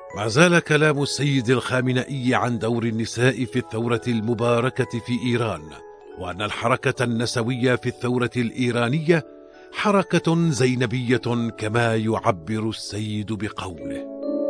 ما زال كلام السيد الخامنئي عن دور النساء في الثورة المباركة في إيران، وأن الحركة النسوية في الثورة الإيرانية حركة زينبية كما يعبر السيد بقوله: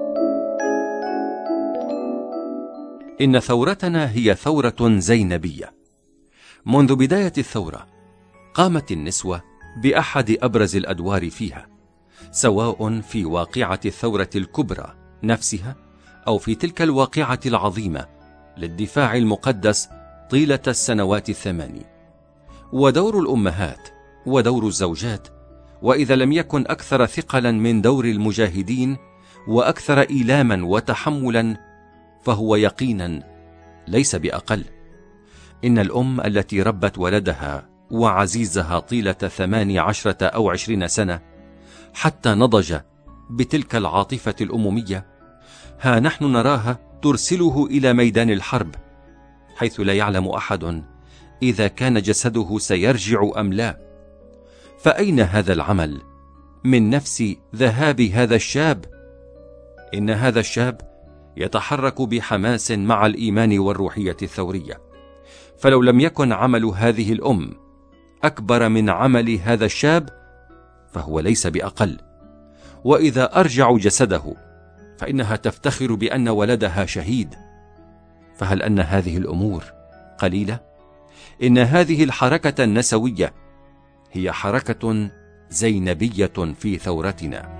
إن ثورتنا هي ثورة زينبية. منذ بداية الثورة قامت النسوة بأحد أبرز الأدوار فيها، سواء في واقعة الثورة الكبرى نفسها أو في تلك الواقعة العظيمة للدفاع المقدس طيلة السنوات 8. ودور الأمهات ودور الزوجات، وإذا لم يكن أكثر ثقلا من دور المجاهدين وأكثر إيلاما وتحملا، فهو يقينا ليس بأقل. إن الأم التي ربت ولدها وعزيزها طيلة 18 أو 20 سنة حتى نضج بتلك العاطفة الأمومية، ها نحن نراها ترسله إلى ميدان الحرب، حيث لا يعلم أحد إذا كان جسده سيرجع أم لا. فأين هذا العمل من نفس ذهاب هذا الشاب؟ إن هذا الشاب يتحرك بحماس مع الإيمان والروحية الثورية، فلو لم يكن عمل هذه الأم أكبر من عمل هذا الشاب فهو ليس بأقل. وإذا أرجع جسده فإنها تفتخر بأن ولدها شهيد، فهل أن هذه الأمور قليلة؟ إن هذه الحركة النسوية هي حركة زينبية في ثورتنا.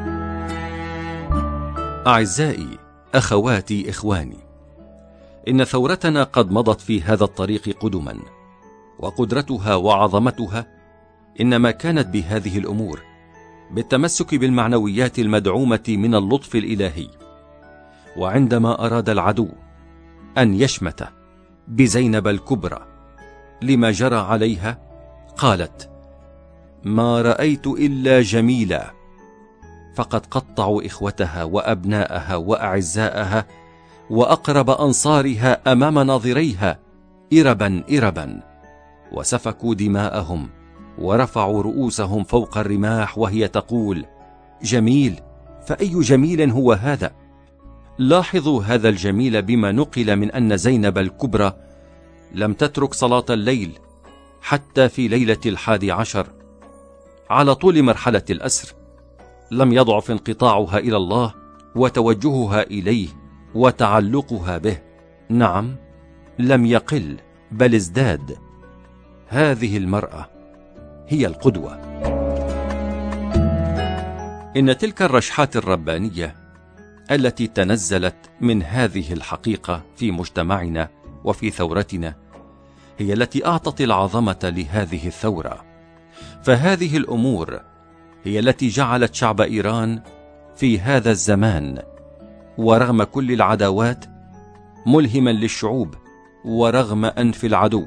أعزائي، أخواتي، إخواني، إن ثورتنا قد مضت في هذا الطريق قدما، وقدرتها وعظمتها إنما كانت بهذه الأمور، بالتمسك بالمعنويات المدعومة من اللطف الإلهي. وعندما أراد العدو أن يشمت بزينب الكبرى لما جرى عليها، قالت: ما رأيت إلا جميلا، فقد قطعوا إخوتها وأبناءها وأعزاءها وأقرب أنصارها أمام ناظريها إربا إربا، وسفكوا دماءهم ورفعوا رؤوسهم فوق الرماح وهي تقول: جميل، فأي جميل هو هذا؟ لاحظوا هذا الجميل بما نقل من أن زينب الكبرى لم تترك صلاة الليل حتى في ليلة 11 على طول مرحلة الأسر. لم يضعف انقطاعها إلى الله وتوجهها إليه وتعلقها به، نعم لم يقل بل ازداد. هذه المرأة هي القدوة. إن تلك الرشحات الربانية التي تنزلت من هذه الحقيقة في مجتمعنا وفي ثورتنا هي التي أعطت العظمة لهذه الثورة. فهذه الأمور هي التي جعلت شعب إيران في هذا الزمان ورغم كل العداوات ملهما للشعوب ورغم أنف العدو.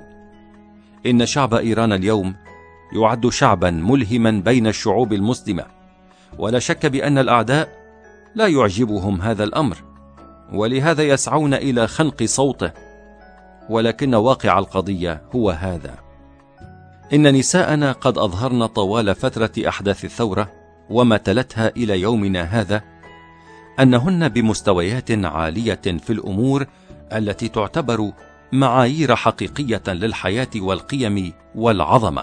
إن شعب إيران اليوم يعد شعبا ملهما بين الشعوب المسلمة، ولا شك بأن الأعداء لا يعجبهم هذا الأمر، ولهذا يسعون إلى خنق صوته. ولكن واقع القضية هو هذا: إن نساءنا قد أظهرن طوال فترة أحداث الثورة وما تلتها إلى يومنا هذا أنهن بمستويات عالية في الأمور التي تعتبر معايير حقيقية للحياة والقيم والعظمة.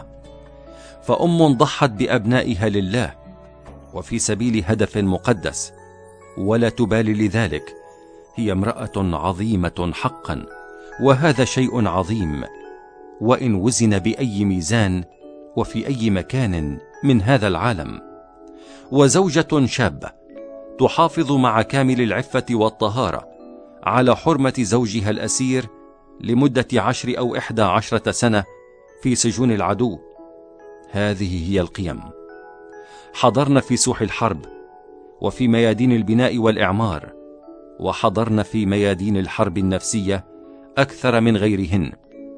فأم ضحت بأبنائها لله وفي سبيل هدف مقدس ولا تبالي لذلك، هي امرأة عظيمة حقا، وهذا شيء عظيم وإن وزن بأي ميزان وفي أي مكان من هذا العالم. وزوجة شابة تحافظ مع كامل العفة والطهارة على حرمة زوجها الأسير لمدة 10 أو 11 سنة في سجون العدو. هذه هي القيم. حضرن في سوح الحرب وفي ميادين البناء والإعمار، وحضرن في ميادين الحرب النفسية أكثر من غيرهن.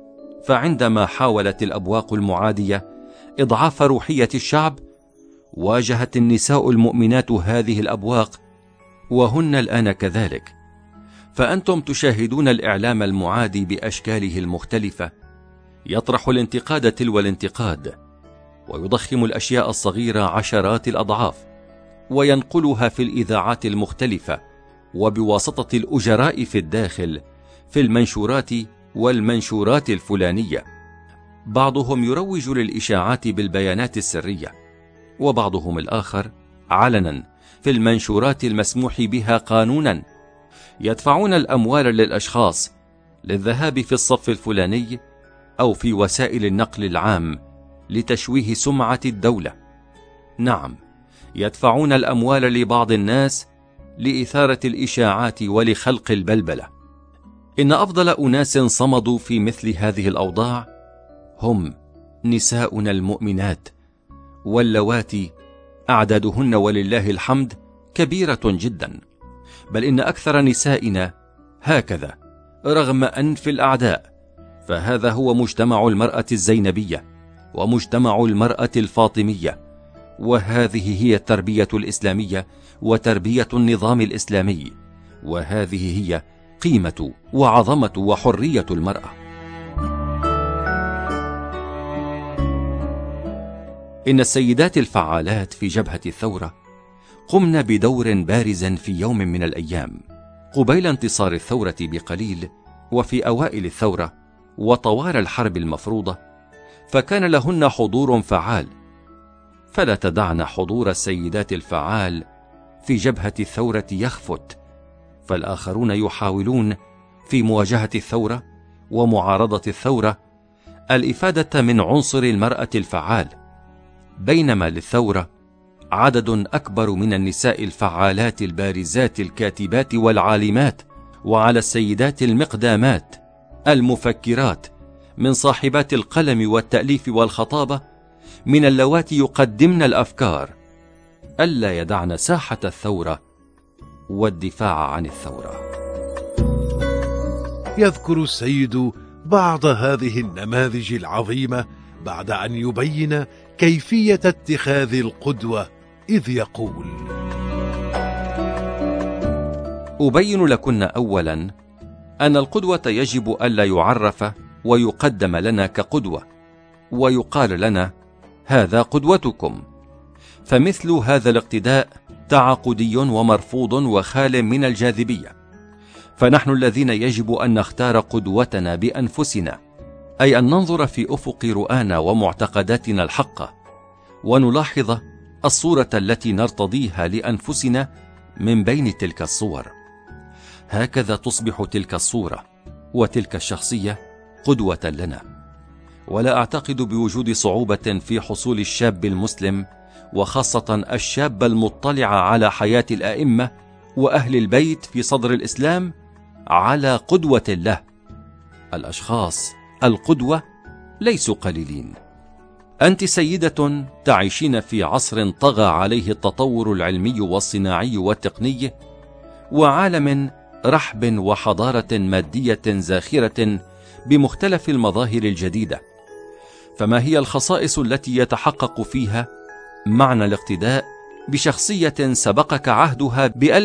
فعندما حاولت الأبواق المعادية إضعاف روحية الشعب، واجهت النساء المؤمنات هذه الأبواق، وهن الآن كذلك. فأنتم تشاهدون الإعلام المعادي بأشكاله المختلفة يطرح الانتقاد تلو الانتقاد، ويضخم الأشياء الصغيرة 10 الأضعاف، وينقلها في الإذاعات المختلفة وبواسطة الأجراء في الداخل في المنشورات والمنشورات الفلانية. بعضهم يروج للإشاعات بالبيانات السرية، وبعضهم الآخر علنا في المنشورات المسموح بها قانونا يدفعون الأموال للأشخاص للذهاب في الصف الفلاني أو في وسائل النقل العام لتشويه سمعة الدولة. نعم، يدفعون الأموال لبعض الناس لإثارة الإشاعات ولخلق البلبلة. إن أفضل أناس صمدوا في مثل هذه الأوضاع هم نساؤنا المؤمنات، واللواتي أعدادهن ولله الحمد كبيرة جدا، بل إن أكثر نسائنا هكذا رغم أنف الأعداء. فهذا هو مجتمع المرأة الزينبية ومجتمع المرأة الفاطمية، وهذه هي التربية الإسلامية وتربية النظام الإسلامي، وهذه هي قيمة وعظمة وحرية المرأة. إن السيدات الفعالات في جبهة الثورة قمن بدور بارز في يوم من الأيام قبيل انتصار الثورة بقليل وفي أوائل الثورة وطوال الحرب المفروضة، فكان لهن حضور فعال. فلا تدعن حضور السيدات الفعال في جبهة الثورة يخفت، فالآخرون يحاولون في مواجهة الثورة ومعارضة الثورة الإفادة من عنصر المرأة الفعال، بينما للثورة عدد أكبر من النساء الفعالات البارزات الكاتبات والعالمات، وعلى السيدات المقدامات المفكرات من صاحبات القلم والتأليف والخطابة من اللواتي يقدمن الأفكار ألا يدعن ساحة الثورة والدفاع عن الثورة. يذكر السيد بعض هذه النماذج العظيمة بعد أن يبين كيفية اتخاذ القدوة، إذ يقول: أبين لكن أولا أن القدوة يجب ألا يعرف ويقدم لنا كقدوة ويقال لنا هذا قدوتكم، فمثل هذا الاقتداء تعاقدي ومرفوض وخال من الجاذبية. فنحن الذين يجب أن نختار قدوتنا بأنفسنا، أي أن ننظر في أفق رؤانا ومعتقداتنا الحقة ونلاحظ الصورة التي نرتضيها لأنفسنا من بين تلك الصور. هكذا تصبح تلك الصورة وتلك الشخصية قدوة لنا. ولا أعتقد بوجود صعوبة في حصول الشاب المسلم، وخاصة الشاب المطلع على حياة الأئمة وأهل البيت في صدر الإسلام، على قدوة له. الأشخاص القدوة ليسوا قليلين. أنت سيدة تعيشين في عصر طغى عليه التطور العلمي والصناعي والتقني، وعالم رحب وحضارة مادية زاخرة بمختلف المظاهر الجديدة. فما هي الخصائص التي يتحقق فيها معنى الاقتداء بشخصية سبقك عهدها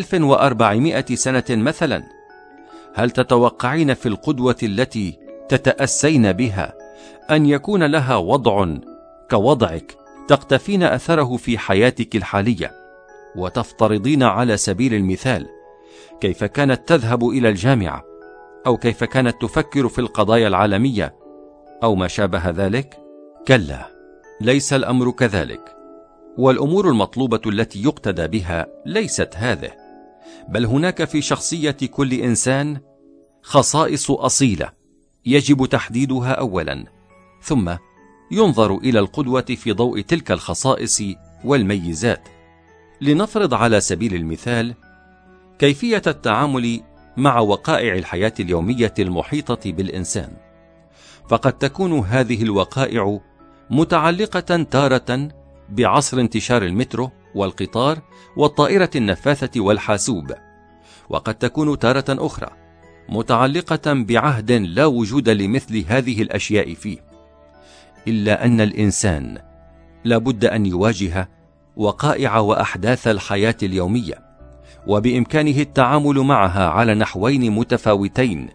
ب1400 سنة مثلا؟ هل تتوقعين في القدوة التي تتأسين بها أن يكون لها وضع كوضعك تقتفين أثره في حياتك الحالية، وتفترضين على سبيل المثال كيف كانت تذهب إلى الجامعة، أو كيف كانت تفكر في القضايا العالمية أو ما شابه ذلك؟ كلا، ليس الأمر كذلك. والأمور المطلوبة التي يقتدى بها ليست هذه، بل هناك في شخصية كل إنسان خصائص أصيلة يجب تحديدها أولا، ثم ينظر إلى القدوة في ضوء تلك الخصائص والميزات. لنفرض على سبيل المثال كيفية التعامل مع وقائع الحياة اليومية المحيطة بالإنسان، فقد تكون هذه الوقائع متعلقة تارة بعصر انتشار المترو والقطار والطائرة النفاثة والحاسوب، وقد تكون تارة أخرى متعلقة بعهد لا وجود لمثل هذه الأشياء فيه. إلا أن الإنسان لابد أن يواجه وقائع وأحداث الحياة اليومية، وبإمكانه التعامل معها على نحوين متفاوتين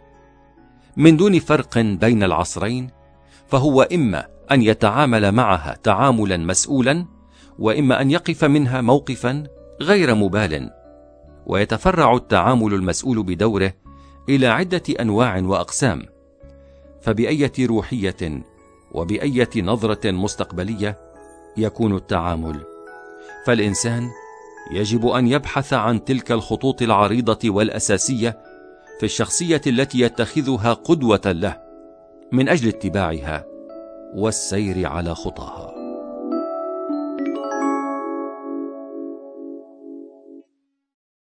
من دون فرق بين العصرين، فهو إما أن يتعامل معها تعاملا مسؤولا، وإما أن يقف منها موقفا غير مبال. ويتفرع التعامل المسؤول بدوره إلى عدة أنواع وأقسام. فبأية روحية وبأية نظرة مستقبلية يكون التعامل؟ فالإنسان يجب أن يبحث عن تلك الخطوط العريضة والأساسية في الشخصية التي يتخذها قدوة له من أجل اتباعها والسير على خطاها.